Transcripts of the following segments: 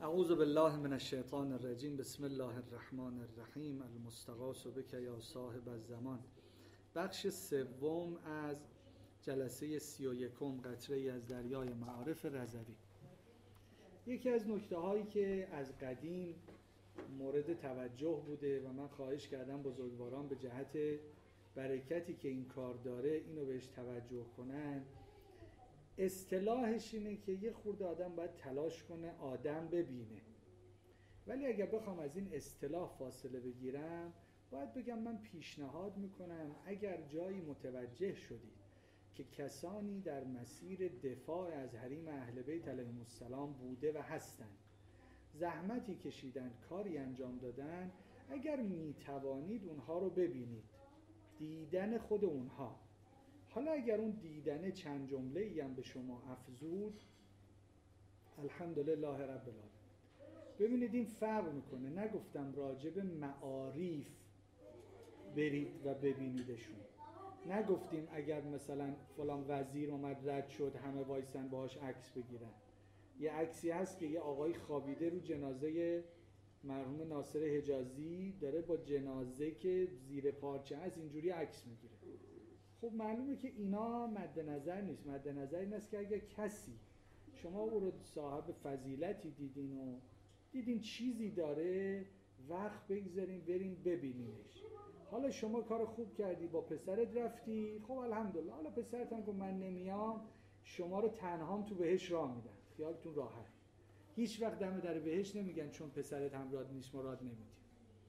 اعوذ بالله من الشیطان الرجیم. بسم الله الرحمن الرحیم. المستغاث بک یا صاحب الزمان. بخش سوم از جلسه 31 قطره‌ای از دریای معارف رضوی. یکی از نکته هایی که از قدیم مورد توجه بوده و من خواهش کردم بزرگواران به جهت برکتی که این کار داره اینو بهش توجه کنن، اصطلاحش اینه که یه خورده آدم باید تلاش کنه آدم ببینه. ولی اگر بخوام از این اصطلاح فاصله بگیرم باید بگم من پیشنهاد میکنم اگر جایی متوجه شدید که کسانی در مسیر دفاع از حریم اهل بیت علیهم السلام بوده و هستند، زحمتی کشیدن، کاری انجام دادن، اگر میتوانید اونها رو ببینید، دیدن خود اونها. حالا اگر اون دیدنه چند جمله‌ای هم به شما افزود، الحمدلله رب العالمین. ببینید این فرق میکنه. نگفتم راجب معارف برید و ببینیدشون، نگفتیم اگر مثلا فلان وزیر اومد رد شد همه وایسن باهاش عکس بگیرن. یه عکسی هست که یه آقای خوابیده رو جنازه مرحوم ناصر حجازی داره با جنازه که زیر پارچه هست اینجوری عکس میگیره. خب معلومه که اینا مد نظر نیست. مد نظر این است که اگر کسی شما او رو صاحب فضیلتی دیدین و دیدین چیزی داره، وقت بگذارین برین ببینینش. حالا شما کار خوب کردی با پسرت رفتی، خب الحمدلله. حالا پسرت هم که من نمیام، شما رو تنهام تو بهش راه میدن، خیالتون راحت. هیچ وقت دم در بهش نمیگن چون پسرت همراه نیست ما راه نمیدیم.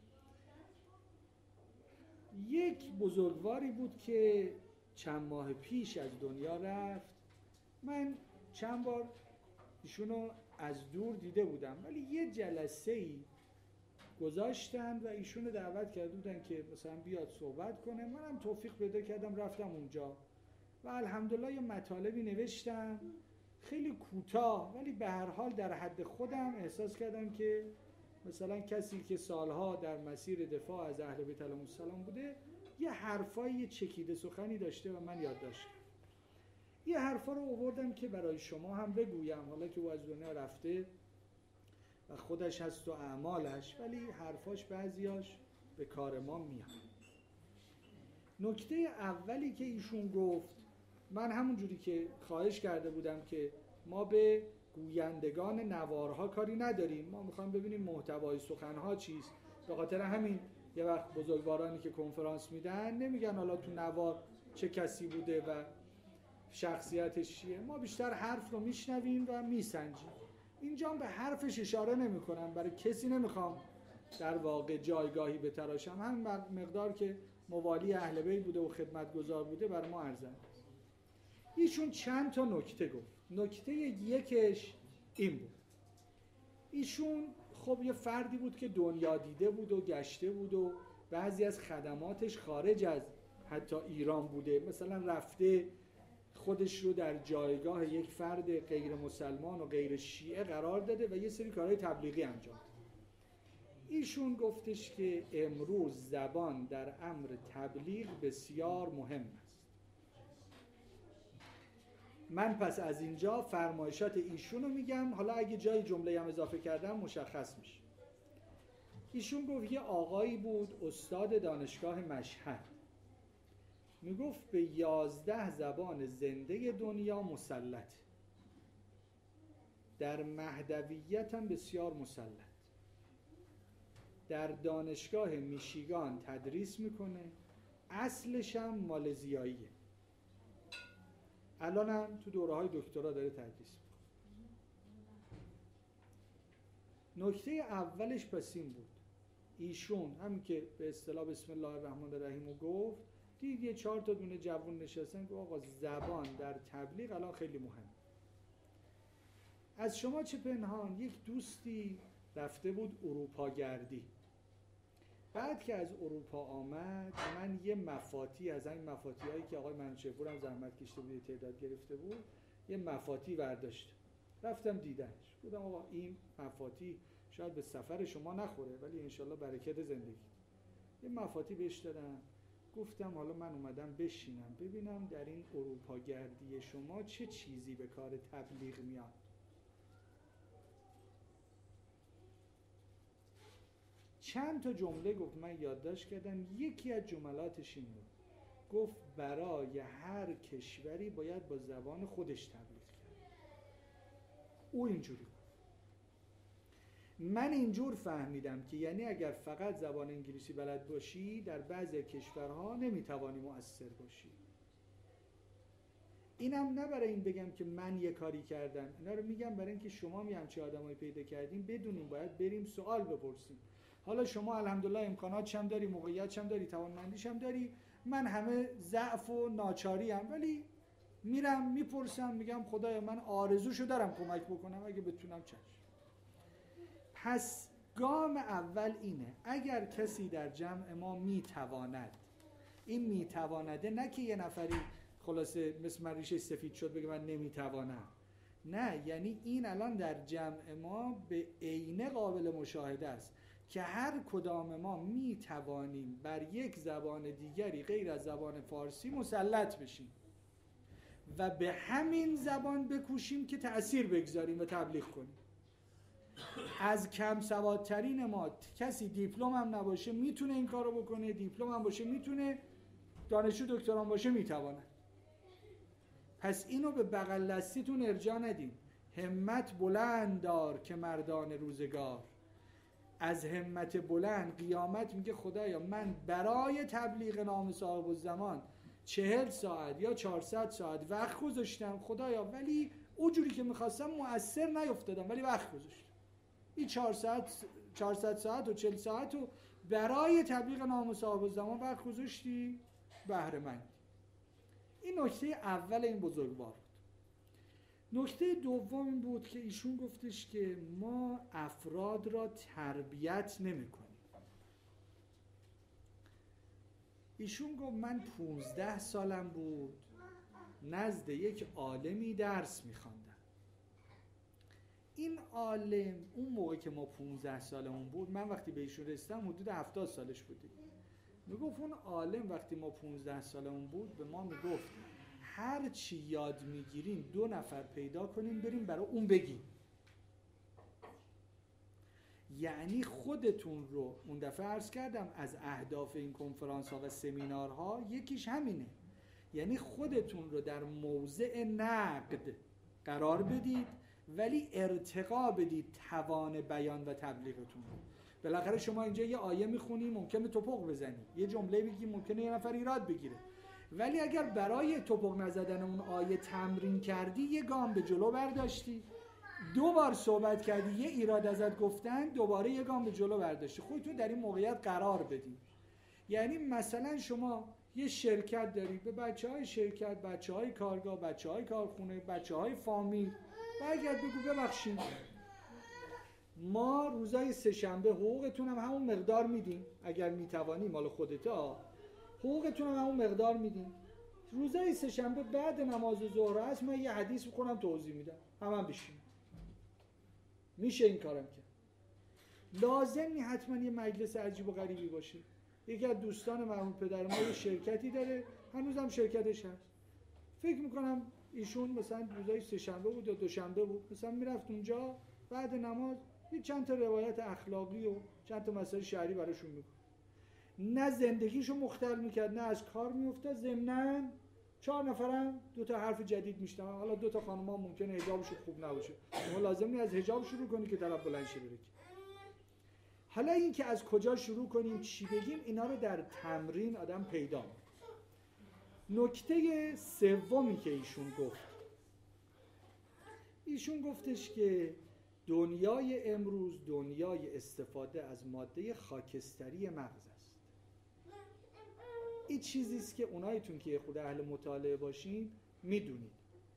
یک بزرگواری بود که چند ماه پیش از دنیا رفت. من چند بار ایشونو از دور دیده بودم، ولی یه جلسه‌ای گذاشتن و ایشونو دعوت کرده بودن که مثلا بیاد صحبت کنه. منم توفیق پیدا کردم رفتم اونجا و الحمدلله یه مطالبی نوشتم خیلی کوتاه، ولی به هر حال در حد خودم احساس کردم که مثلا کسی که سالها در مسیر دفاع از اهل بیت علیهم السلام بوده یه حرفایی چکیده سخنی داشته و من یادداشت کردم. یه حرفا رو آوردم که برای شما هم بگویم، حالا که او از دنیا رفته و خودش هست و اعمالش، ولی حرفاش بعضیاش به کار ما میاد. نکته اولی که ایشون گفت، من همون جوری که خواهش کرده بودم که ما به گویندگان نوارها کاری نداریم، ما میخوایم ببینیم محتوای سخنها چیست. به خاطر همین یه وقت بزرگوارانی که کنفرانس میدن نمیگن حالا تو نوار چه کسی بوده و شخصیتش چیه، ما بیشتر حرف رو میشنویم و میسنجیم. اینجا به حرفش اشاره نمیکنم، برای کسی نمیخوام در واقع جایگاهی بتراشم، همین مقدار که موالی اهل بیت بوده و خدمتگزار بوده برای ما ارزنده. ایشون چند تا نکته گفت. نکته یکش این بود، ایشون خب یه فردی بود که دنیا دیده بود و گشته بود و بعضی از خدماتش خارج از حتی ایران بوده، مثلا رفته خودش رو در جایگاه یک فرد غیر مسلمان و غیر شیعه قرار داده و یه سری کارهای تبلیغی انجام داده. ایشون گفتش که امروز زبان در امر تبلیغ بسیار مهم است. من پس از اینجا فرمایشات ایشونو میگم، حالا اگه جای جمله هم اضافه کردم مشخص میشه. ایشون گفت یه آقایی بود استاد دانشگاه مشهد، میگفت به 11 زبان زنده دنیا مسلط، در مهدویت هم بسیار مسلط، در دانشگاه میشیگان تدریس میکنه، اصلش هم مالزیاییه، الان هم تو دوره های دکترا داره تدریس میکنه. نکته اولش پس این بود، ایشون همین که به اصطلاح بسم الله الرحمن الرحیم رو گفت، دید یه 4 تا دونه جوون نشستن که آقا زبان در تبلیغ الان خیلی مهم. از شما چه پنهان، یک دوستی رفته بود اروپا گردی، بعد که از اروپا آمد من یه مفاتی از این مفاتی هایی که آقای منوچهر هم زحمت کشته بود تعداد گرفته بود، یه مفاتی برداشت رفتم دیدنش. بودم آقا این مفاتی شاید به سفر شما نخوره ولی انشالله برکت زندگی. یه مفاتی بهش دادم، گفتم حالا من اومدم بشینم ببینم در این اروپا گردی شما چه چیزی به کار تبلیغ میاد. چند تا جمله گفت، من یادداشت کردم. یکی از جملاتش این بود، گفت برای هر کشوری باید با زبان خودش تبلیغ کرد. او اینجوری گفت. من اینجور فهمیدم که یعنی اگر فقط زبان انگلیسی بلد باشی در بعضی کشورها نمیتوانی مؤثر باشی. اینم نه برای این بگم که من یه کاری کردم، اینا رو میگم برای اینکه شما همچی آدمایی پیدا کردیم بدونیم باید بریم سوال بپرسیم. حالا شما الحمدلله امکانات هم داری، موقعیت هم داری، توانمندیش هم داری، من همه ضعف و ناچاری هم، ولی میرم میپرسم، میگم خدایا من آرزوشو دارم کمک بکنم، اگه بتونم چشم. پس گام اول اینه، اگر کسی در جمع ما میتواند، این میتوانده نه که یه نفری خلاصه مثل من ریشه سفید شد بگه من نمیتوانم، نه، یعنی این الان در جمع ما به عینه قابل مشاهده است که هر کدام ما میتوانیم بر یک زبان دیگری غیر از زبان فارسی مسلط بشیم و به همین زبان بکوشیم که تأثیر بگذاریم و تبلیغ کنیم. از کم سوادترین ما کسی دیپلم هم نباشه میتونه این کارو بکنه، دیپلم هم باشه میتونه، دانشجو دکترا باشه میتونه. پس اینو به بغل دستیتون ارجاع ندین. همت بلند دار که مردان روزگار. از همت بلند قیامت میگه خدایا من برای تبلیغ نام صاحب الزمان 40 ساعت یا 400 ساعت وقت گذاشتم خدایا، ولی اونجوری که میخواستم مؤثر نیفتادم، ولی وقت گذاشتم. این 400 ساعت و 40 ساعت رو برای تبلیغ نام صاحب الزمان وقت گذاشتی، بهره مند. این نکته اول این بزرگوار بود. نکته دوم این بود که ایشون گفتش که ما افراد را تربیت نمی کنیم. ایشون گفت من 15 سالم بود نزد یک عالمی درس می خواندم. این عالم اون موقع که ما 15 سالمون بود، من وقتی به ایشون رسیدم حدود 70 سالش بودیم، میگفت اون عالم وقتی ما 15 سالمون بود به ما میگفت هر چی یاد میگیرین 2 نفر پیدا کنین بریم برای اون بگیم. یعنی خودتون رو، اون دفعه عرض کردم از اهداف این کنفرانس ها و سمینارها یکیش همینه، یعنی خودتون رو در موضع نقد قرار بدید ولی ارتقا بدید توان بیان و تبلیغتون رو. بالاخره شما اینجا یه آیه میخونی ممکنه توپق بزنی، یه جمله بگی ممکنه یه نفر ایراد بگیره، ولی اگر برای توپق نزدن اون آیه تمرین کردی، یه گام به جلو برداشتی، 2 بار صحبت کردی، یه ایراد ازت گفتن، دوباره یه گام به جلو برداشتی، خودتون در این موقعیت قرار بدید. یعنی مثلا شما یه شرکت داری، به بچه‌های شرکت، بچه‌های کارگاه، بچه‌های کارخونه، بچه‌های فامیل برگرد بگو ببخشید ما روزای سه‌شنبه حقوقتون هم همون مقدار میدیم، اگر میتوانی مال خودتا، حقوقتون هم همون مقدار میدیم. روزای سه‌شنبه بعد نماز ظهر است من یه حدیث میخونم توضیح میدم، هم بشین. میشه این کارم کرد. لازم نی حتما یه مجلس عجیب و غریبی باشه. یکی از دوستان مرحوم پدر ما یه شرکتی داره، هنوزم شرکتش هست. فکر میکنم ایشون مثلا روزای سه‌شنبه بود یا دوشنبه بود، مثلا میرفت اونجا بعد نماز یه چند تا روایت اخلاقی و چند تا مسائل شرعی براشون میگفت. نه زندگیشو مختل میکرد، نه از کار میافتاد، ضمناً 4 نفرم 2 تا حرف جدید میشنون. حالا 2 تا خانم‌ها ممکنه حجابشون خوب نباشه، شما لازم نیست از حجاب شروع کنی که طرف بلند شه بره. حالا این که از کجا شروع کنیم چی بگیم، اینا رو در تمرین آدم پیدا می‌کنه. نکته سومی که ایشون گفتش که دنیای امروز دنیای استفاده از ماده خاکستری مغز است. این چیزی است که اونایتون که خود اهل مطالعه باشین میدونید.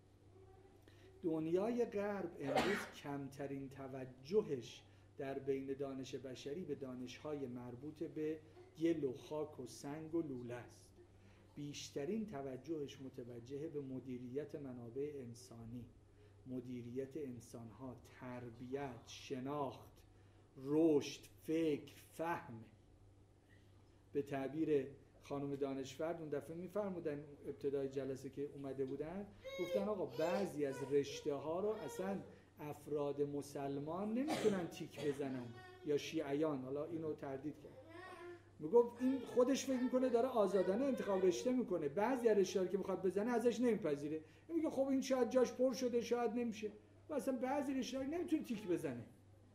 دنیای غرب امروز کمترین توجهش در بین دانش بشری به دانش‌های مربوط به گل و خاک و سنگ و لوله است. بیشترین توجهش متوجه به مدیریت منابع انسانی، مدیریت انسان‌ها، تربیت، شناخت، رشد، فکر، فهم. به تعبیر خانم دانشورد اون دفعه می‌فرمودن ابتدای جلسه که اومده بودن، گفتن آقا بعضی از رشته ها رو اصلا افراد مسلمان نمیتونن تیک بزنن یا شیعیان، حالا اینو تردید کرد، میگفت این خودش فکر میکنه داره آزادانه انتخاب رشته میکنه، بعضی رشته که میخواد بزنه ازش نمیپذیره، میگه خب این شاید جاش پر شده شاید نمیشه، و اصلا بعضی رشته نمیتونه تیک بزنه.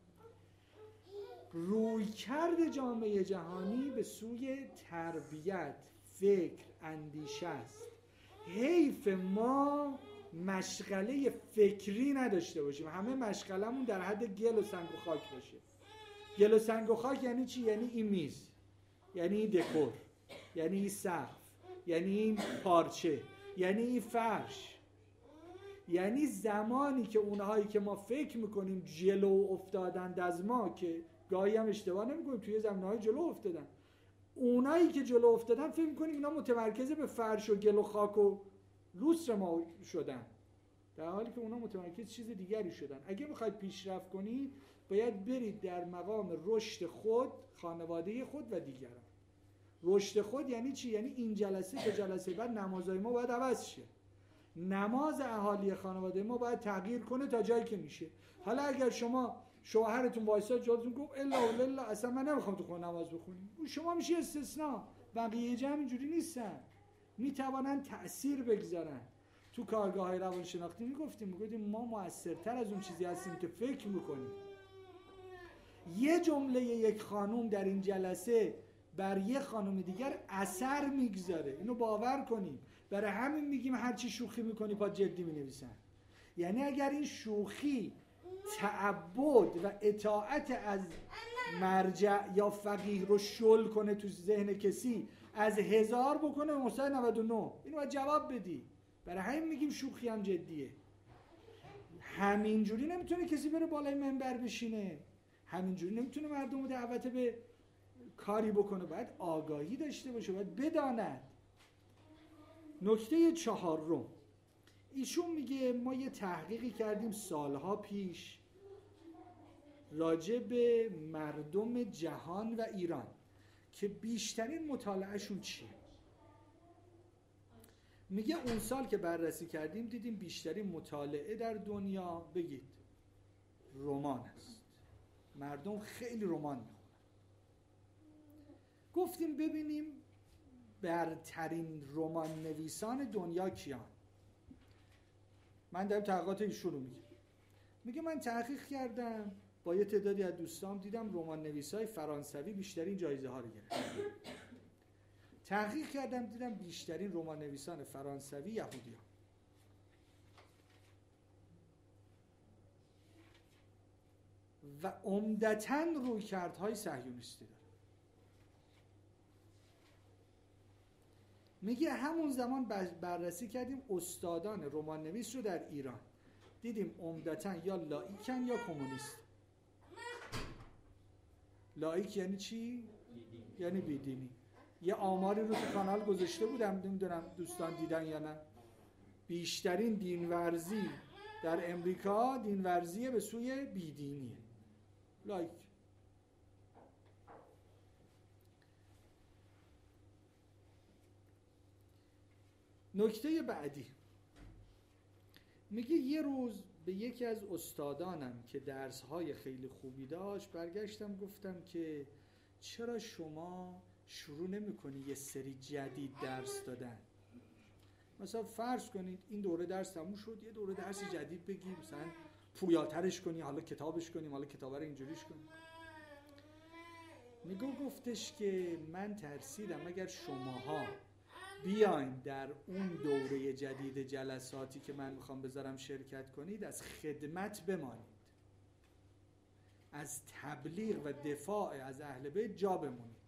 رویکرد جامعه جهانی به سوی تربیت، فکر، اندیشه است. حیف ما مشغله فکری نداشته باشیم، همه مشغلمون در حد گل و سنگ و خاک باشه. گل و سنگ و خاک یعنی چی؟ یعنی این میز، یعنی این دکور، یعنی این سقف، یعنی این پارچه، یعنی این فرش. یعنی زمانی که اونهایی که ما فکر میکنیم جلو افتادند از ما، که گاهی هم اشتباه نمیکنیم توی زمینه‌های جلو افتادن، اونایی که جلو افتادن فکر میکنیم اینا متمرکز به فرش و گل و خاک و لوستر ما شدن، در حالی که اونا متمرکز چیز دیگری شدن. اگه میخواید پیشرفت کنید باید برید در مقام رشد خود، خانواده خود و دیگران. رشد خود یعنی چی؟ یعنی این جلسه تا جلسه بعد نمازهای ما باید عوض شه، نماز اهالی خانواده ما باید تغییر کنه تا جایی که میشه. حالا اگر شما شوهرتون وایساد جلوتون گفت الا والله اصلا من نمیخوام تو خونه نماز بخونیم، شما میشه استثناء، بقیه جمع اینجوری نیستن، میتوانن تأثیر بگذارن. تو کارگاه‌های روانشناختی میگفتیم ما مؤثرتر از اون چیزی هستیم که فکر میکنیم. یه جمله یک خانوم در این جلسه بر یه خانم دیگر اثر میگذاره، اینو باور کنیم. برای همین میگیم هر چی شوخی میکنی پا جدی مینویسن. یعنی اگر این شوخی تعبد و اطاعت از مرجع یا فقیه رو شل کنه تو ذهن کسی، از 1000 بکنه به 999، اینو باید جواب بدی. برای همین میگیم شوخی هم جدیه. همینجوری نمیتونه کسی بره بالای منبر بشینه، همینجوری نمیتونه مردم رو دعوت به کاری بکنه، باید آگاهی داشته باشه، باید بداند. نکته 4، ایشون میگه ما یه تحقیقی کردیم سالها پیش راجع به مردم جهان و ایران که بیشترین مطالعهشون چیه. میگه اون سال که بررسی کردیم دیدیم بیشترین مطالعه در دنیا، بگید، رمان است. مردم خیلی رمان میخونن. گفتیم ببینیم برترین رمان نویسان دنیا کیان. من دارم تحقیقات ایشون رو میگه من تحقیق کردم با یه تعدادی از دوستام، دیدم رمان نویسای فرانسوی بیشترین جایزه ها رو گرفتن. تحقیق کردم دیدم بیشترین رمان نویسان فرانسوی یهودیان. و عمدتاً رویکردهای صهیونیستی داره. میگه همون زمان بررسی کردیم استادان رمان نویس رو در ایران، دیدیم عمدتاً یا لایکن یا کمونیست. لایک یعنی چی؟ یعنی بیدینی. یه آماری رو تو کانال گذاشته بودم، نمیدونم دوستان دیدن یا نه. بیشترین دینورزی در امریکا دینورزی به سوی بیدینیه. لایک. نکته بعدی میگه یه روز به یکی از استادانم که درس‌های خیلی خوبی داشت برگشتم گفتم که چرا شما شروع نمی‌کنی یه سری جدید درس دادن؟ مثلا فرض کنید این دوره درس تموم شد، یه دوره درس جدید بگی، مثلا پویاترش کنی، حالا کتابش کنیم، حالا کتابه رو اینجوریش کنیم. گفتش که من ترسیدم اگر شماها بیاین در اون دوره جدید جلساتی که من میخوام بذارم شرکت کنید، از خدمت بمانید، از تبلیغ و دفاع از اهل بیت جا بمونید.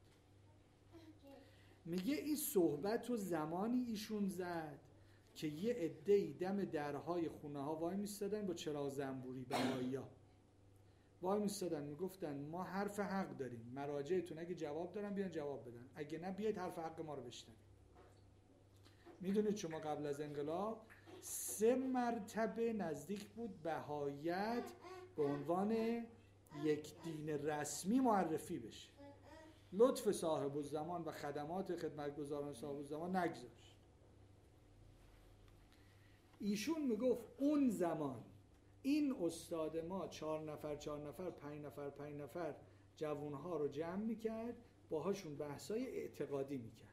میگه این صحبت رو زمانی ایشون زد که یه عده‌ای دم درهای خونه ها وای میستادن با چراغ زنبوری، بهائی‌ها وای میستادن، میگفتن ما حرف حق داریم، مراجعتون اگه جواب دارن بیان جواب بدن، اگه نه بیاید حرف حق ما رو بشنوید. میدونید شما قبل از انقلاب 3 مرتبه نزدیک بود بهائیت به عنوان یک دین رسمی معرفی بشه. لطف صاحب الزمان و خدمات خدمتگزاران صاحب الزمان نگذاشت. ایشون میگفت اون زمان این استاد ما 4 نفر 5 نفر جوانها رو جمع میکرد، باهاشون بحثای اعتقادی میکرد.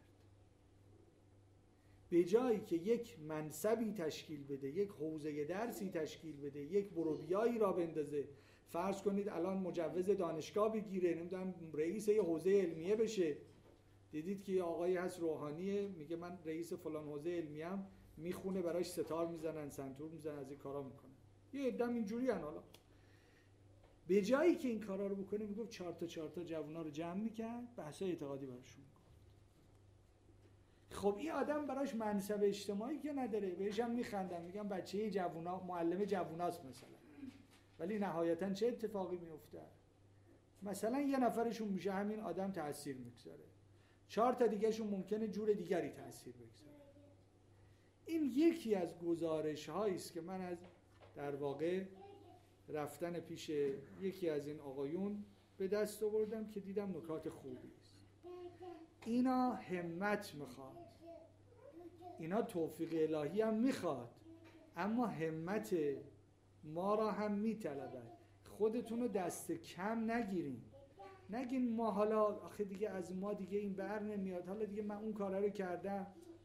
به جایی که یک منصبی تشکیل بده، یک حوزه درسی تشکیل بده، یک بروبیایی را بندازه، فرض کنید الان مجوز دانشگاه بگیره، نمیدونم رئیس یه حوزه علمیه بشه. دیدید که یه آقایی هست روحانیه، میگه من رئیس فلان حوزه علمیه‌ام، میخونه براش ستار میزنن، سنتور میزنن، از این کارا میکنن. یه عده‌ام اینجوری ان. حالا به جایی که این کارا رو بکنه، میگفت 4 تا جوونا رو جمع میکرد، بحثای اعتقادی براشون میگفت. خب این آدم براش منصب اجتماعی که نداره، بهش هم میخندن، میگن بچه جوونا، معلم جووناست مثلا. ولی نهایتا چه اتفاقی میفته؟ مثلا یه نفرشون میشه همین آدم تأثیر میگذاره، 4 تا دیگه شون ممکنه جور دیگری تأثیر بگذاره. این یکی از گزارش هایی است که من از در واقع رفتن پیش یکی از این آقایون به دست آوردم که دیدم نکات خوبی است. اینا همت میخواد، اینا توفیق الهی هم میخواد، اما همت ما را هم میطلبد. خودتون رو دست کم نگیرین، نگین ما حالا آخه دیگه از ما دیگه این بر نمیاد، حالا دیگه من اون کارا رو کردم.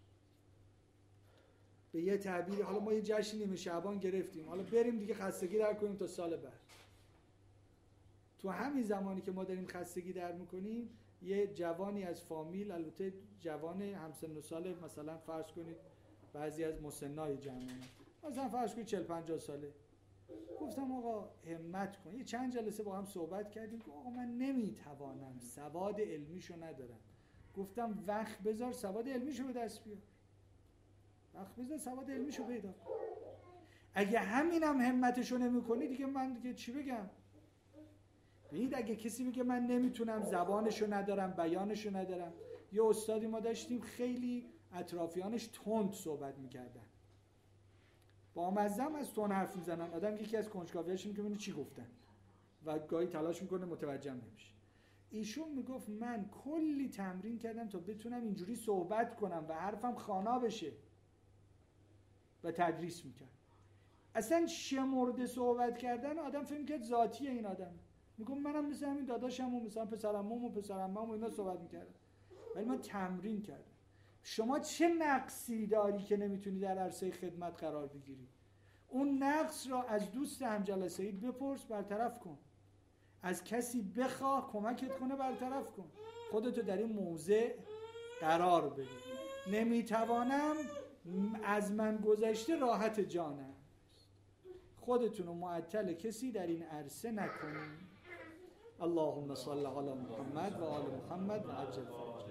به یه تعبیر حالا ما یه جشن نیمه شعبان گرفتیم، حالا بریم دیگه خستگی در کنیم تا سال بعد. تو همین زمانی که ما داریم خستگی در میکنیم، یه جوانی از فامیل، البته جوان همسن و سال، مثلا فرض کنید بعضی از مسنای جمعه، مثلا فرض کنید 40-50 ساله، گفتم آقا همت کن. یه چند جلسه با هم صحبت کردیم که آقا من نمیتوانم، سواد علمیشو ندارم. گفتم وقت بذار سواد علمیشو به دست بیار، وقت بذار سواد علمیشو پیدا کن. اگه همینم همتشو نمی‌کنی دیگه من دیگه چی بگم؟ ببینید اگه کسی بگه من نمیتونم، زبانشو ندارم، بیانشو ندارم. یه استادی ما داشتیم خیلی اطرافیانش تند صحبت میکردن، با مزم از تون حرف میزنن، آدم یکی از کنجکاویاش اینه که ببینه چی گفتن و گاهی تلاش میکنه متوجه نمیشه. ایشون میگفت من کلی تمرین کردم تا بتونم اینجوری صحبت کنم و حرفم خوانا بشه و تدریس میکرد. اصلا شمرده صحبت کردن آدم فهم کرد ذاتیه این آدم. میگم منم مثل همین داداشم و مثلا پسرعموم و پسرعمم و اینا صحبت میکردم، ولی من تمرین کردم. شما چه نقصی داری که نمیتونی در عرصه خدمت قرار بگیری؟ اون نقص را از دوست همجلسه‌ایت بپرس، برطرف کن. از کسی بخواه کمکت کنه، برطرف کن. خودتو در این موضع قرار بده. نمیتوانم، از من گذشته راحت جانم. خودتونو معطل کسی در این عرصه نکنید. اللهم صل علی محمد و آل محمد و عجل فرجهم.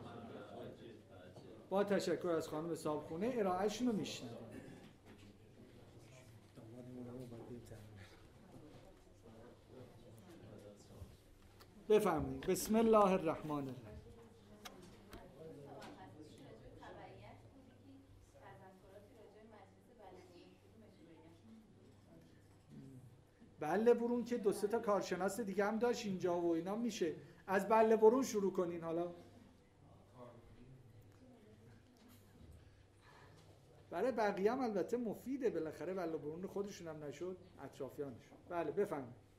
با تشکر از خانم صاحبخونه، ارائهشون رو میشنویم. بفرمایید. بسم الله الرحمن الرحیم. بله برون که 2-3 تا کارشناس دیگه هم داشت اینجا و اینا، میشه از بله برون شروع کنین. حالا برای بقیه هم البته مفیده، بالاخره بله برون خودشون هم نشد، اطرافیانشون. بله بفرمایید.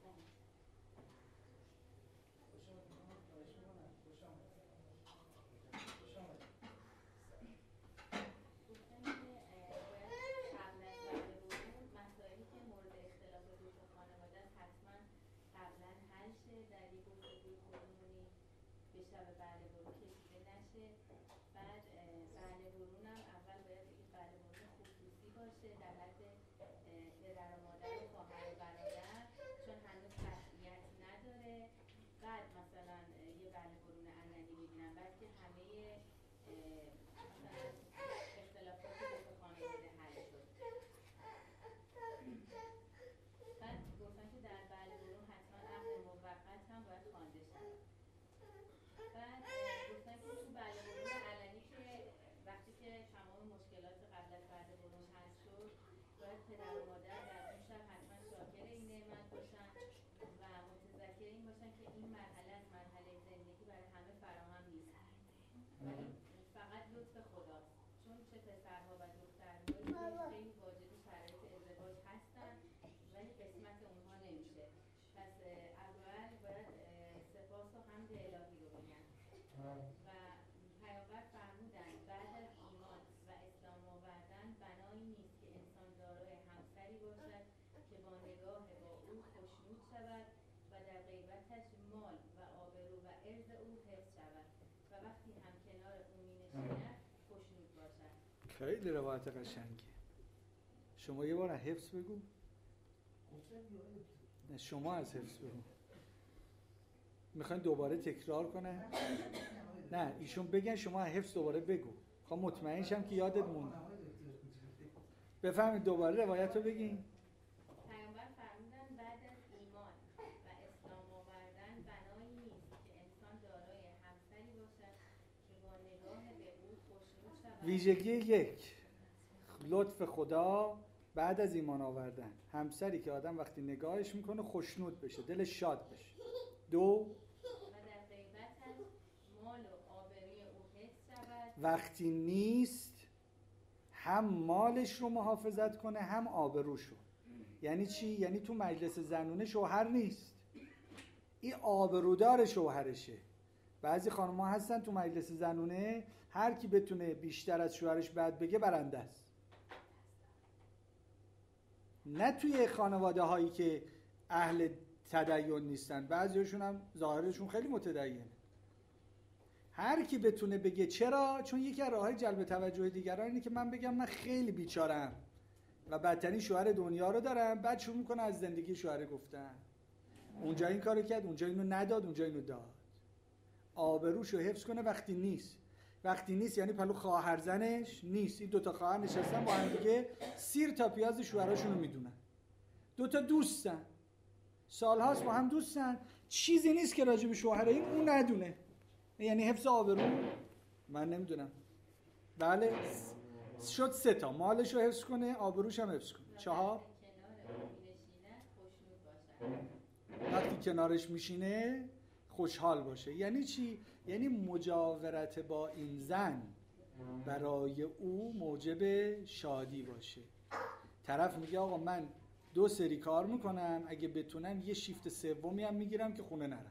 و پیامبر فرمودند بعد از ایمان و اسلام آوردن بنایی نیست که انسان دارای همسری باشد که با نگاه با او خوشنود شود و در غیبتش مال و آبرو و عرض او حفظ شود و وقتی هم کنار او می‌نشیند خوشنود باشد. خیلی روایت قشنگی. شما یه بار حفظ بگو. نه شما از حفظ بگو. میخواین دوباره تکرار کنه؟ نه ایشون بگن شما حفظ دوباره بگو. خب مطمئن شم که یادت موند. بفهمید دوباره روایت رو بگین. پیامبر فرمودند بعد از ایمان و اسلام آوردن بنایی نیست که انسان دارای همسری باشد که با نگاه به او خوشنود شود. ویژگی یک، لطف خدا بعد از ایمان آوردن، همسری که آدم وقتی نگاهش میکنه خوشنود بشه، دلش شاد بشه. دو، و در غیبتش مال و آبروی او حفظ شود. وقتی نیست هم مالش رو محافظت کنه هم آبروشو. یعنی چی؟ یعنی تو مجلس زنونه شوهر نیست، این آبرودار شوهرشه. بعضی خانم‌ها هستن تو مجلس زنونه هر کی بتونه بیشتر از شوهرش بد بگه برنده است. نه توی خانواده هایی که اهل تدین نیستن، بعضیشون هم ظاهرشون خیلی متدینه. هر کی بتونه بگه چرا؟ چون یکی از راههای جلب توجه دیگران اینه که من بگم من خیلی بیچارم و بدترین شوهر دنیا رو دارم، بعد شروع میکنه از زندگی شوهر گفتن. اونجا این کارو کرد، اونجا اینو نداد، اونجا اینو داد. آبروشو حفظ کنه وقتی نیست. وقتی نیست یعنی پلو خواهر زنش نیست. این دوتا خواهر نشستن با هم دیگه سیر تا پیاز شوهراشونو میدونن. دوتا دوستن، سالهاست با هم دوستن، چیزی نیست که راجع به شوهر این اون ندونه. یعنی حفظ آبرو. من نمیدونم. بله شد 3 تا، مالشو حفظ کنه، آبروش هم حفظ کنه. 4، وقتی کنارش میشینه خوشحال باشه. یعنی چی؟ یعنی مجاورت با این زن برای او موجب شادی باشه. طرف میگه آقا من 2 سری کار میکنم، اگه بتونم یه شیفت سومی هم میگیرم که خونه نرم.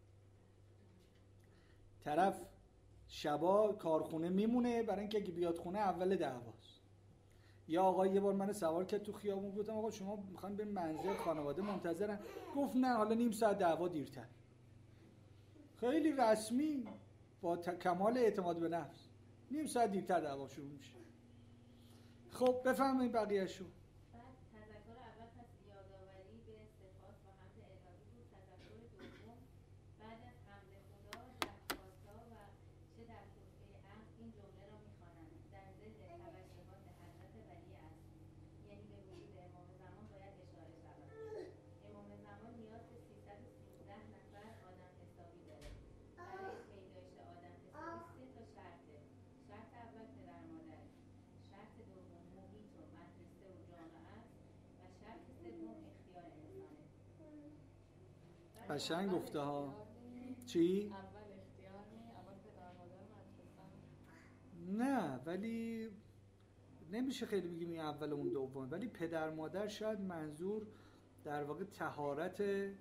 طرف شبا کارخونه میمونه برای اینکه اگه بیاد خونه اول دعواست. یا آقا یه بار من سوار کرد تو خیابون، گفتم آقا شما میخوان به منزل خانواده منتظرن؟ گفت نه حالا نیم ساعت دعوا دیرتر. خیلی رسمی با کمال اعتماد به نفس نیم ساعت دیرتر دعوا شروع میشه. خب بفهمید بقیه‌شو. بعد تذکر اول پس یادآوری به صفات و حمد الهی بود. تذکر دوم بعد از حمد خدا در خواستار و چه در خطبه عقد این جمله را می‌خوانند: در ضد توجهات حضرت ولی است. یعنی به وجود امام زمان باید اشاره شود. امام زمان نیاز به 313 نفر آدم حسابی داره. برای پیدایش آدم حسابی 3 تا شرطه. شرط اول پدر مادر، شرط دوم محیط و مدرسه و جامعه است و شرط سوم اختیار انسانه. قشنگ گفته ها. چی؟ اول اختیار نی، اول پدر مادر مدرسه. نه ولی نمیشه خیلی بگیم این اول اون دوم، ولی پدر مادر شاید منظور در واقع طهارت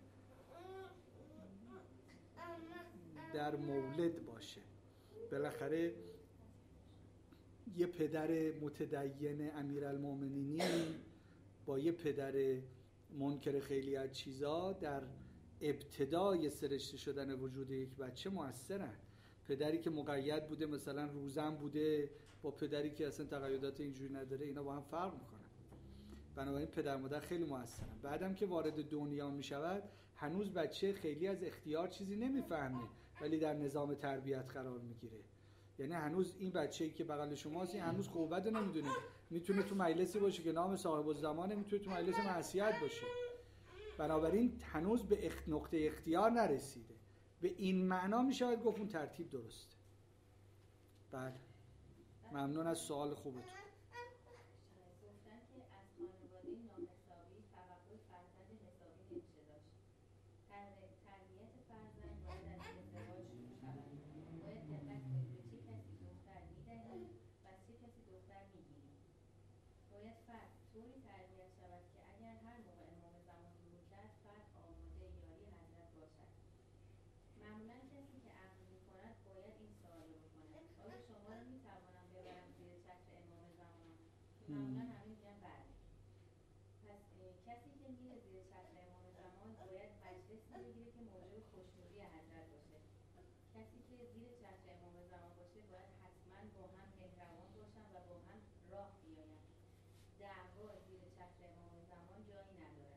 در مولد باشه. بالاخره یه پدر متدین امیرالمومنینی با یه پدر منکر خیلی از چیزا در ابتدای سرشته شدن وجود یک بچه مؤثرن. پدری که مقید بوده مثلا روزن بوده با پدری که اصلا تقیدات اینجوری نداره، اینا با هم فرق میکنن. بنابراین پدر مادر خیلی مؤثرن. بعدم که وارد دنیا میشود هنوز بچه خیلی از اختیار چیزی نمیفهمه ولی در نظام تربیت قرار میگیره. یعنی هنوز این بچه‌ای که بغل شماست این هنوز خوبت رو نمیدونه. میتونه تو مجلسی باشه که نام صاحب الزمانه، میتونه تو مجلس معصیت باشه. بنابراین هنوز به نقطه اختیار نرسیده. به این معنا میشود گفت اون ترتیب درسته. بله ممنون از سوال خوبتون. گفتن که از خانواده ناحسابی توقع فرزند حسابی نمیشه داشت. تربیت فرزند باید از ازدواج شروع شود. باید دقت کنید به چه کسی دختر میدهید و از چه کسی دختر میگیرید. باید فرد طوری تربیت شود که اگر هر موقع امام زمان ظهور کرد فرد آماده یاری حضرت باشد. معمولا کسی که عقد میکند باید این معمولا همه میگن بله. پس کسی که میره زیر چتر امام زمان باید مجلسی بگیره که موجب خوشنودی حضرت باشه. کسی که زیر چتر امام زمان باشه باید حتما با هم مهربان باشن و با هم راه بیاین. دعوا زیر چتر امام زمان جایی نداره.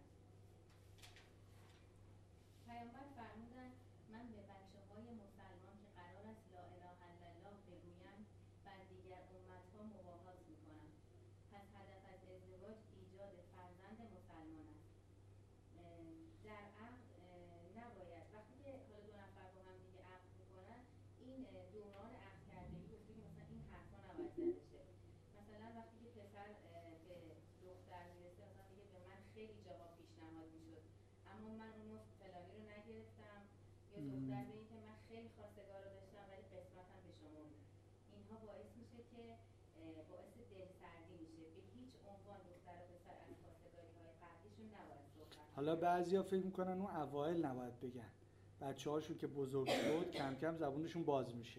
پیامبر فرمودند من به بچه‌های مسلمان که قرار است لا اله الا الله بگویند بر دیگر امت‌ها مواهات می‌کنم. پس هدف از ازدواج ایجاد فرزند مسلمان است. در عقد نباید وقتی که حالا دو نفر با هم دیگه عقد می‌کنن این دوران عقد کردگی گفته که مثلا این حرفا نباید زده شه. مثلا وقتی که پسر به دختر میرسه مثلا میگه به من خیلی جاها پیشنهاد میشد اما من اونو فلانی رو نگرفتم، یا دختر به این که من خیلی خواستگار رو داشتم ولی قسمتم به شما بود. اینها باعث میشه که باعث دلسردی میشه. به هیچ عنوان دختر و پسر از خواستگاری های قبلیشون نباید صحبت. حالا بعضیا فکر میکنن اون اوایل نباید بگن، بچه‌هاشون که بزرگ شد کم کم زبونشون باز میشه.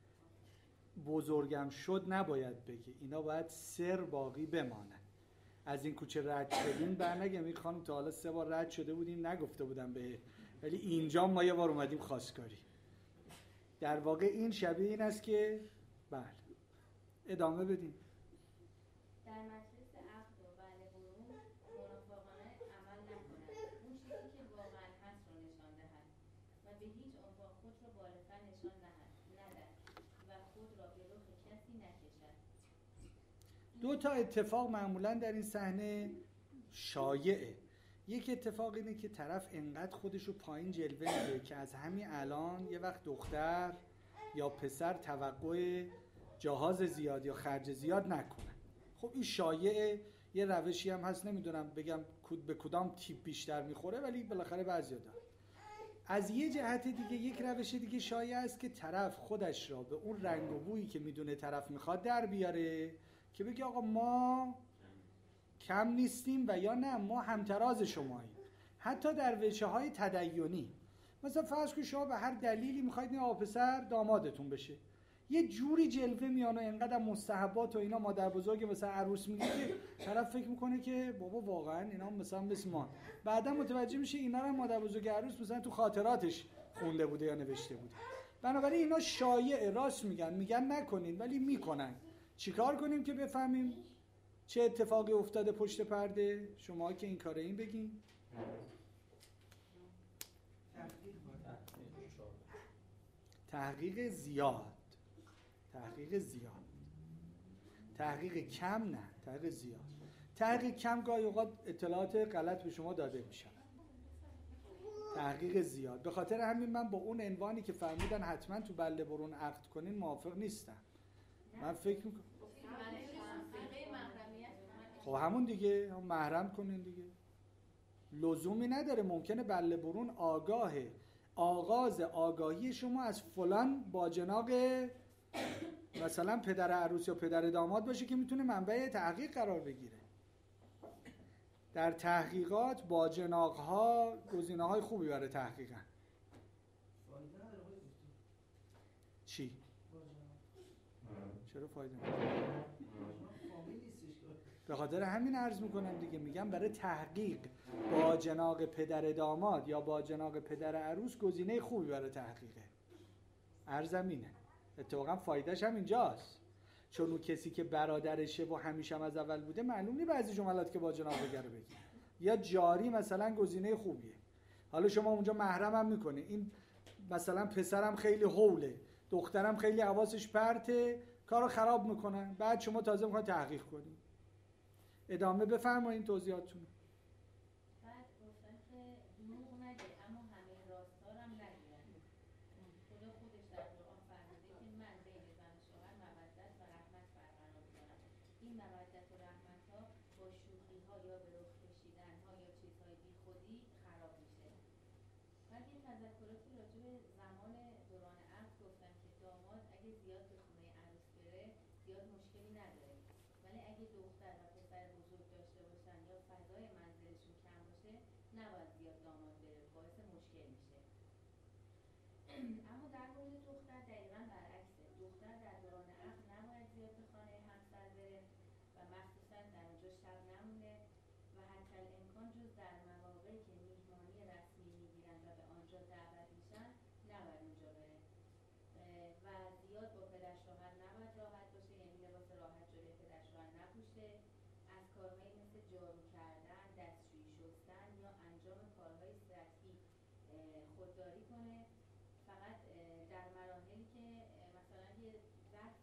بزرگم شد نباید بگی، اینا باید سر باقی بمانه. از این کوچه رد شدیم برنگم این خانم تا حالا 3 بار رد شده بودیم نگفته بودم به، ولی اینجا ما یه بار اومدیم خواستگاری. در واقع این شبیه این است که بله ادامه بدیم. در مجلس عقد و بله برون منافقانه عمل نکند. اون چیزی که واقعا هست رو نشان دهد و به هیچ عنوان خود رو بالاتر نشان ندهد و خود را به رخ کسی نکشد. 2 تا اتفاق معمولا در این صحنه شایعه. یک اتفاق اینه که طرف انقدر خودشو پایین جلوه میده که از همین الان یه وقت دختر یا پسر توقع جهاز زیاد یا خرج زیاد نکنه. خب این شایعه، یه روشی هم هست، نمیدونم بگم به کدام تیپ بیشتر میخوره ولی بالاخره بعضیا داره. از یه جهت دیگه یک روش دیگه شایع است که طرف خودش را به اون رنگ و بویی که میدونه طرف میخواد در بیاره که بگه آقا ما کم نیستیم و یا نه ما همتراز شماییم. حتی در وجه‌های تدینی مثلا فرض کنید شما به هر دلیلی میخواید این آقا پسر دامادتون بشه، یه جوری جلوه میانه اینقدر مستحبات و اینا مادر بزرگ مثلا عروس میگه که طرف فکر میکنه که بابا واقعا اینا مثلا مثل ما، بعدا متوجه میشه اینا رو مادر بزرگ عروس مثلا تو خاطراتش خونده بوده یا نوشته بوده. بنابراین اینا شایعه، راست میگن نکنین ولی میکنن. چیکار کنیم که بفهمیم چه اتفاقی افتاده پشت پرده؟ شما که این کاره این بگین. تحقیق زیاد، تحقیق کم نه، تحقیق زیاد. تحقیق کم گاهی اوقات اطلاعات غلط به شما داده میشه. تحقیق زیاد. به خاطر همین من با اون عنوانی که فرمودن حتما تو بله برون عقد کنین موافق نیستم. من فکر میکنم خب همون دیگه، هم محرم کنین دیگه، لزومی نداره. ممکنه بله برون آگاهه، آغاز آگاهی شما از فلان باجناق مثلا پدر عروس یا پدر داماد باشه که میتونه منبع تحقیق قرار بگیره. در تحقیقات باجناق‌ها گزینه‌های خوبی برای تحقیقن. چی؟ چرا فایده نداره؟ به خاطر همین عرض میکنم دیگه، میگم برای تحقیق باجناق پدر داماد یا باجناق پدر عروس گزینه خوبی برای تحقیقه. عرضم اینه. اتفاقا فایدهش هم اینجاست، چون اون کسی که برادرشه و همیشه هم از اول بوده معلوم نیست بعضی جملات که باجناق بگره بگی، یا جاری مثلا گزینه خوبیه. حالا شما اونجا محرم هم میکنه، این مثلا پسرم خیلی هوله، دخترم خیلی حواسش پرته، کارو خراب میکنن، بعد شما تازه میخواید تحقیق کنید. ادامه بفرمایید توضیحاتتون. بعد گفتن که دروغ نگه اما همه راستار هم نگیرن. خدا خودش در قرآن فرموده که من بین زن و شوهر مودت و رحمت برقرار می‌کنم. این مودت و رحمت ها با شوخی ها یا به رخ کشیدن ها یا چیزهای بی خودی خراب میشه. بعد این تذکراتی راجع به زمان دوران عقد گفتن که داماد اگه زیاد به خونه عروس بره زیاد مشکلی نداره، ولی اگه دختر و پسر بزرگ داشته باشن یا فضای منزلشون کم باشه نباید زیاد داماد بره، باعث مشکل میشه. اما در مورد دختر دقیقاً برعکسه. دختر در دوران عقد نباید زیاد به خانه همسر بره و مخصوصاً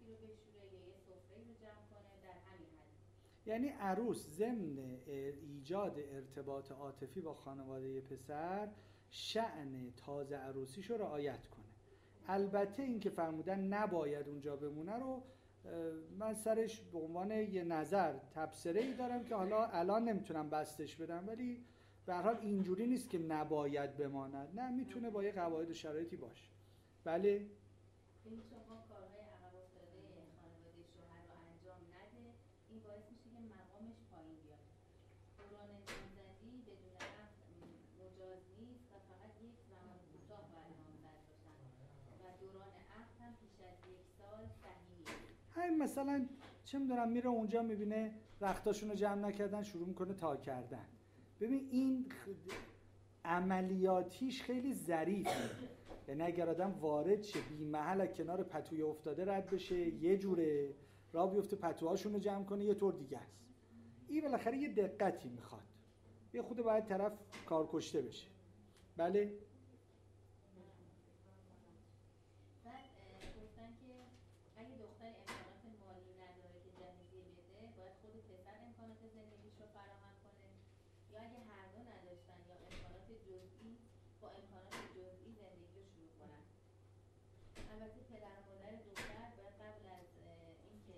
عرقی رو بشوره یا یه سفره‌ای رو جمع کنه، در همین حد. یعنی عروس ضمن ایجاد ارتباط عاطفی با خانواده پسر شأن تازه عروسیش رو رعایت کنه. البته این که فرمودن نباید اونجا بمونه رو من سرش به عنوان یه نظر تبصره‌ای دارم که حالا الان نمیتونم بستش بدم، ولی به هر حال اینجوری نیست که نباید بماند، نه، میتونه با یه قواعد و شرایطی باشه. بله. این شما کارهای عقب افتاده خانواده شوهر رو انجام نده، این باعث میشه که مقامش پایین بیاد. دوران نامزدی بدون عقد مجاز نیست و فقط یک زمان کوتاه باید نامزد باشن و دوران عقد هم بیش از 1 سال صحیح نیست. همین مثلا چه میدونم میره اونجا میبینه رختاشون رو جمع نکردن شروع میکنه تا کردن. ببین این عملیاتیش خیلی ظریفه، یعنی اگر آدم وارد شه بی محل از کنار پتوی افتاده رد بشه یه جوره، راه بیفته پتوهاشون رو جمع کنه یه طور دیگه است. این بالاخره یه دقتی میخواد، یه خود باید طرف کار کشته بشه. بله. بعد گفتن که اگه دختری امکانات مالی نداره که جهیزیه بده، باید خود پسر امکانات زندگیش رو فراهم کنه، یا اگه هر دو نداشتن یا امکانات جزئی، با امکانات جزئی زندگی رو شروع کنن. البته پدر و مادر دختر باید قبل از اینکه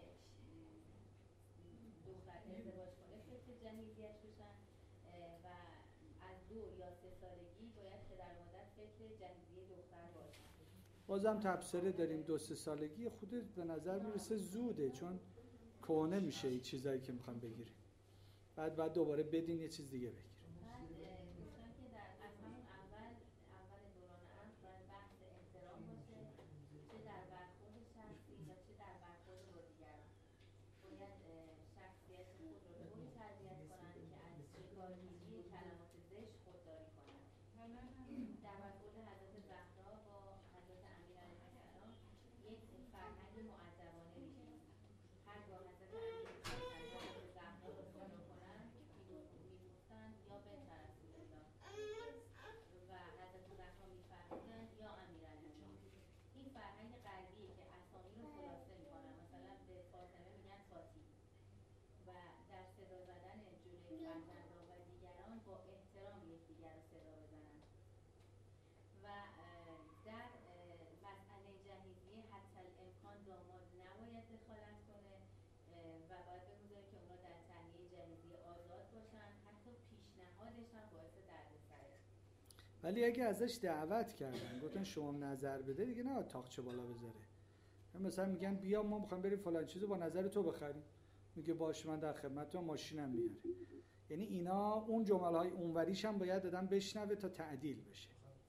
دختر ازدواج کنه فکر جهیزیه‌اش بشن و از 2 یا 3 سالگی باید پدر و مادر فکر جهیزیه دختر باشن. بازم تبصره داریم 2-3 سالگی خود به نظر میرسه زوده، چون کهنه میشه این چیزایی که میخوام بگیریم، بعد دوباره بدین یه چیز دیگه بگیریم. بعد گفتن که در از همون اول دوران عقد باید بحث احترام باشه، چه در برخورد شخصی یا چه در برخورد با دیگران. باید شخصیت خود رو طوری تربیت کنند که از شکارگیری کلمات زشت خودداری کنند. در برخورد حضرت زهرا با حضرت امیرعلی‌السلام یک فرهنگ مؤدبانه می‌بینیم. هرگاه حضرت امیرعلی‌السلام حضرت زهرا را صدا کنند می‌گفتند یا بنت رسول الله و حضرت زهرا می‌فرمودند یا امیرعلی. این فرهنگ غربیه که اسامی رو خلاصه می‌کنن، مثلا به فاطمه میگن فاطی و در صدا زدن جلوی فرزندان و دیگران با احترام یکدیگر رو صدا بزنن. و در مسئله جهیزیه حتی الامکان داماد نباید دخالت کنه و باید بگذاره که اونا در تهیه جهیزیه آزاد باشن، حتی پیشنهادش هم باعث دردسره. ولی اگه ازش دعوت کردن گفتن شما نظر بده، دیگه نباید تاقچه بالا بذاره. مثلا میگن بیا ما میخوایم بریم فلان چیزو با نظر تو بخریم، میگه باشه من در خدمتتم، ماشینم میاره. یعنی اینا اون جمله‌های اونوریش هم باید دادن بشنوه تا تعدیل بشه.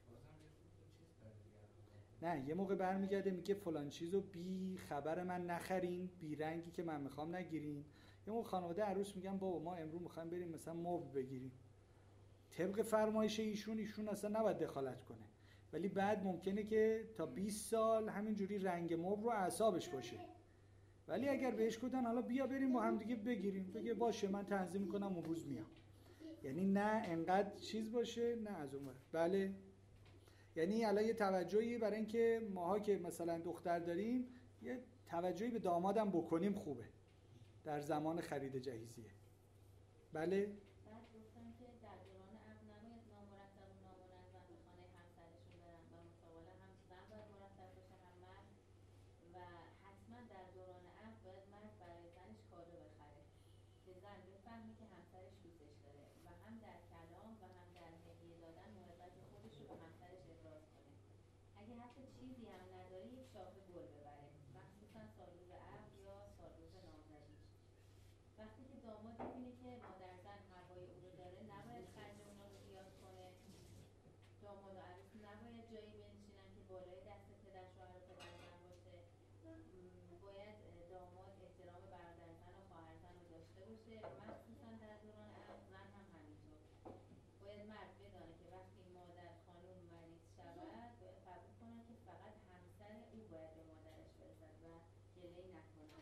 نه، یه موقع برمیگرده میگه فلان چیزو بی خبر من نخرین، بی رنگی که من میخوام نگیرین. یه موقع خانواده عروس میگن بابا ما امروز میخوایم بریم مثلا مبل بگیریم، طبق فرمایش ایشون اصلا نباید دخالت کنه، ولی بعد ممکنه که تا 20 سال همینجوری رنگ مبل رو اعصابش باشه. ولی اگر بهش گفتن حالا بیا بریم با هم دیگه بگیریم، بگه باشه من تنظیم میکنم اون روز میام. یعنی نه انقدر چیز باشه نه از اون ور. بله. یعنی الان یه توجهی برای اینکه ماها که مثلا دختر داریم یه توجهی به دامادم بکنیم خوبه در زمان خرید جهیزیه. بله. بعد گفتن که در دوران عقد نباید نامرتب و نامنظم به خانه همسرشون برن و متقابلا هم زن باید مرتب باشه هم مرد و حتما در دوران عقد باید مرد برای زنش کادو بخره که زن بفهمه که همسرش دوستش داره و هم در کلام و هم در هدیه دادن محبت خودش رو به همسرش ابراز کنه. اگه حتی چیزی هم نداره یک شاخه گل ببره، مخصوصا سالروز عقد یا سالروز نامزدیش. وقتی که داماد می‌بینه که مادر زن هوای او رو داره نباید خرج اونا رو زیاد کنه. داماد و عروس نباید جایی بنشینن که بالای دست پدر شوهر و پدر زن باشه. باید داماد احترام برادر زن و خواهر زن رو داشته باشه، مخصوصا در دوران عقد. زن هم همینطور. باید مرد بدانه که وقتی مادر خانم مریض شود باید قبول کنن که فقط همسر او باید به مادرش برسد و گله‌ای نکنن.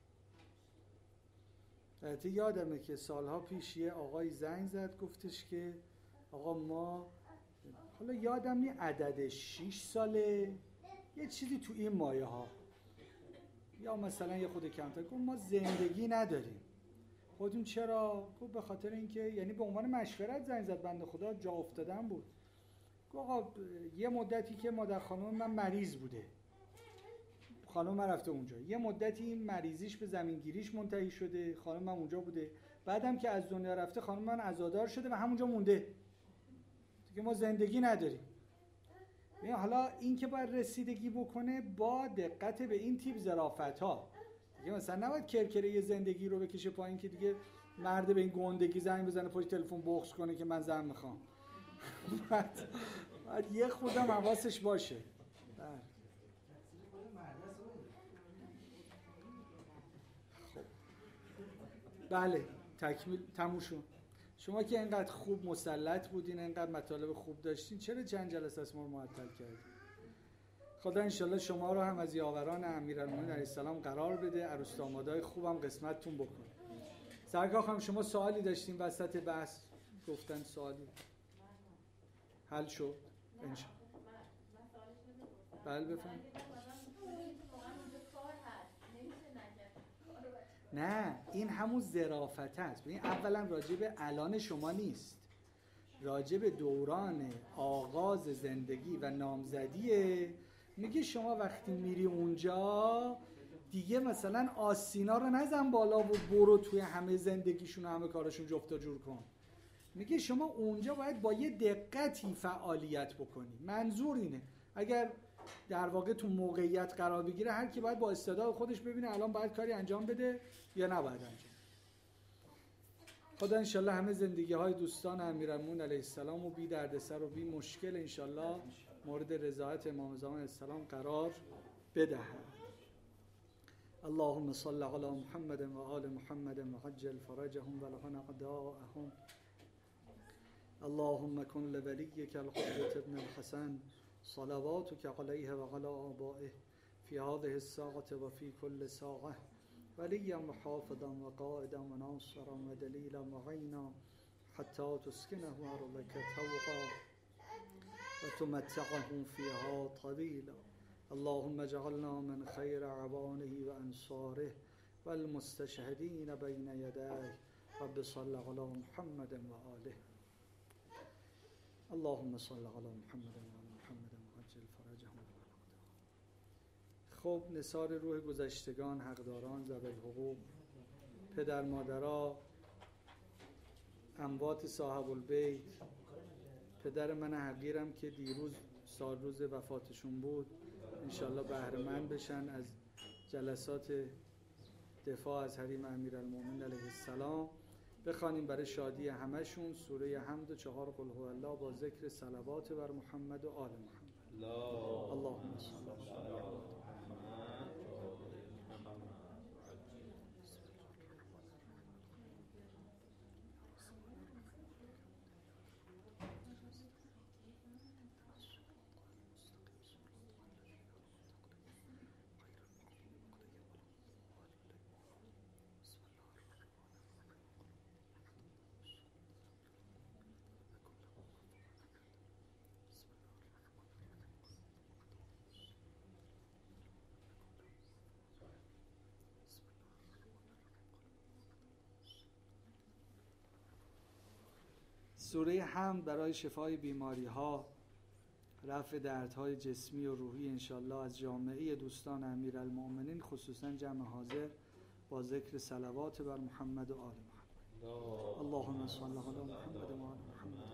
البته یادمه که سالها پیش یه آقای زنگ زد گفتش که آقا ما، حالا یادم نی عدد 6 ساله یه چیزی تو این مایه ها، یا مثلا یه خود کمتر. گفت ما زندگی نداریم. خودتون چرا؟ گفت به خاطر اینکه، یعنی به عنوان مشورت زنگ زد، بنده خدا جا افتادن بود. گفت آقا یه مدتی که مادر خانم من مریض بوده، خانم من رفته اونجا، یه مدتی این مریضیش به زمینگیریش منتهی شده، خانم من اونجا بوده، بعدم که از دنیا رفته خانم من عزادار شده و همونجا مونده دیگه، ما زندگی نداریم. حالا این که باید رسیدگی بکنه با دقت به این تیپ ظرافت‌ها دیگه، مثلا نباید کرکره زندگی رو بکشه پایین که دیگه مرد به این گندگی زنگ بزنه پشت تلفن بغض کنه که من زن میخوام. باید یه خودم حواسش باشه. بله تکمیل تموم شد. شما که اینقدر خوب مسلط بودین، اینقدر مطالب خوب داشتین، چرا چند جلسه از ما رو معطل کردین؟ خدا انشالله شما رو هم از یاوران امیرالمومنین علیه السلام قرار بده، عروس دامادای خوبم قسمتتون بکنه. سرکار خانم شما سوالی داشتین وسط بحث، گفتن سوالی حل شد انشالله. بله بفرمایید. نه این همون ظرافت است. ببین اولا راجع به الان شما نیست، راجع به دوران آغاز زندگی و نامزدیه. میگه شما وقتی میری اونجا دیگه مثلا آستینا رو نزن بالا و برو توی همه زندگیشون و همه کارشون جفت جور کن. میگه شما اونجا باید با یه دقتی فعالیت بکنی. منظور اینه اگر در واقع تو موقعیت قرار بگیره، هر کی باید با استعداد خودش ببینه الان باید کاری انجام بده یا نباید انجام. خدا انشالله همه زندگی های دوستان امیرالمومنین علیه السلام و بی دردسر و بی مشکل انشالله مورد رضایت امام زمان علیه السلام قرار بدهد. اللهم صل علی محمد و آل محمد و عجل فرجهم و لعن اعداءهم. اللهم کن لولیک الحجة ابن الحسن صلواتك علیه و علی آبائه فی هذه الساعة و فی کل ساعة ولیا و حافظا و قائدا و ناصرا و دلیلا و عینا حتی تسکنه ارضک طوعا و تمتعه فیها طویلا. اللهم اجعلنا من خیر عوانه و انصاره و المستشهدین بین یدیه. رب صل علی محمد و آله. اللهم صل علی محمد و آل محمد و عجل فرجهم. خب نثار روح گذشتگان، حقداران، ذوی الحقوق، پدر مادرها، اموات صاحب البیت، پدر من حقیرم که دیروز سال روز وفاتشون بود، انشالله بهره‌مند بشن از جلسات دفاع از حریم امیرالمومنین علیه السلام. بخوانیم برای شادی همشون سوره حمد و 4 قل هو الله با ذکر صلوات بر محمد و آل محمد. اللهم صل علی محمد. سوره حمد برای شفای بیماری ها، رفع دردهای جسمی و روحی انشالله از جامعه دوستان امیرالمومنین، خصوصا جمع حاضر با ذکر صلوات بر محمد و آل محمد. اللهم صل علی محمد و آل محمد.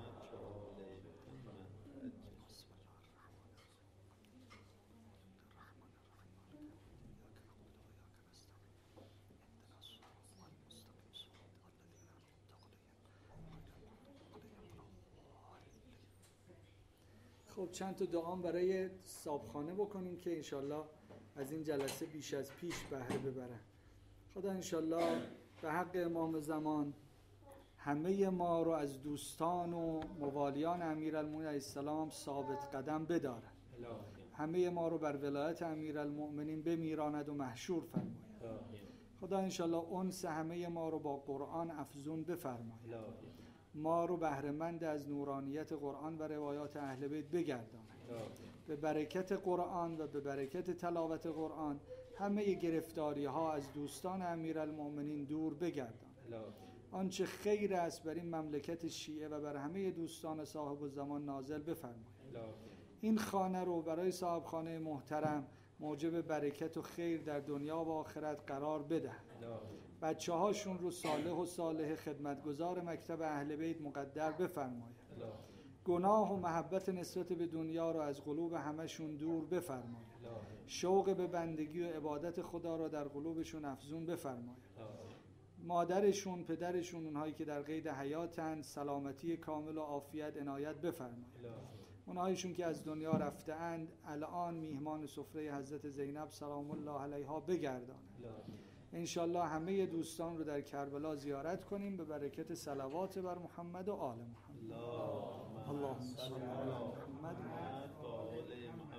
خب چند تا دعا برای صابخانه بکنیم که انشالله از این جلسه بیش از پیش بهره ببرن. خدا انشالله به حق امام زمان همه ما رو از دوستان و موالیان امیرالمومنین علیه السلام ثابت قدم بدارد. همه ما رو بر ولایت امیرالمومنین بمیراند و محشور فرماید. خدا انشالله انس همه ما رو با قرآن افزون بفرماید. ما رو بهره‌مند از نورانیت قرآن و روایات اهل بیت بگرداند. به برکت قرآن و به برکت تلاوت قرآن همه گرفتاری ها از دوستان امیرالمؤمنین دور بگردان. آنچه خیر است بر این مملکت شیعه و بر همه دوستان صاحب الزمان نازل بفرمایید. این خانه رو برای صاحب خانه محترم موجب برکت و خیر در دنیا و آخرت قرار بده. بچه هاشون رو صالح و صالح خدمتگزار مکتب اهل بیت مقدر بفرمایید. گناه و محبت نسبت به دنیا رو از قلوب همشون دور بفرمایید. شوق به بندگی و عبادت خدا رو در قلوبشون افزون بفرمایید. مادرشون، پدرشون، اونهایی که در قید حیاتند، سلامتی کامل و عافیت عنایت بفرمایید. اونهایشون که از دنیا رفته اند الان میهمان سفره حضرت زینب سلام الله علیها بگردانند. انشالله همه دوستان رو در کربلا زیارت کنیم به برکت صلوات بر محمد و آل محمد. اللهم صل علی محمد.